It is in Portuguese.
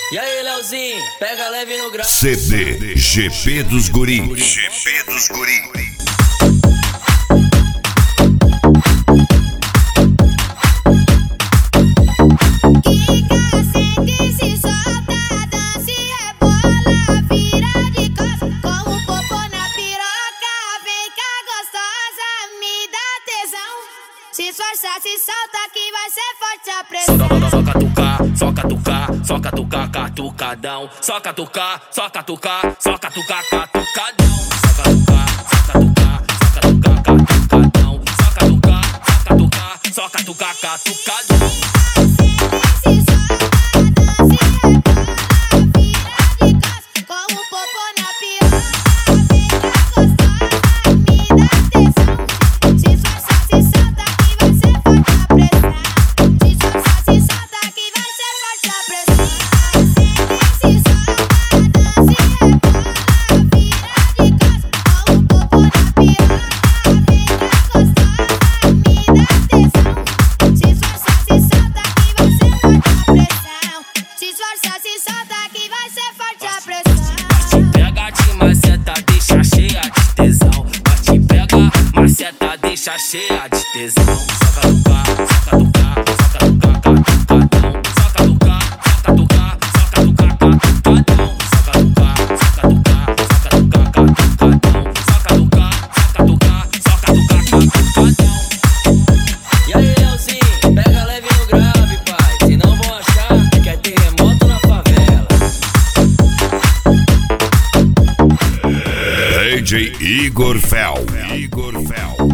E aí, Leozinho, pega leve no grau. CD GP dos Guri. GP dos Guri. Se esforça, se solta que vai ser forte a pressão. Só catucar, só catucar, só catucar, catucadão. Só catucar, só catucar, só catucar, catucadão. Só catucar, só catucar, só catucar, catucadão. Só catucar, só catucar, só catucar, catucadão. Maceta deixa cheia de tesão. Só catucar, só catucar, só catucar, catucadão. Só catucar, só catucar, só catucar, catucadão. Só catucar, só catucar, só catucar, catucadão. Só catucar, só catucar, só catucar, catucadão. E aí, Leozinho, pega leve no grave, pai. Senão vão achar que é terremoto na favela. DJ Igor Fel. Igor Fel.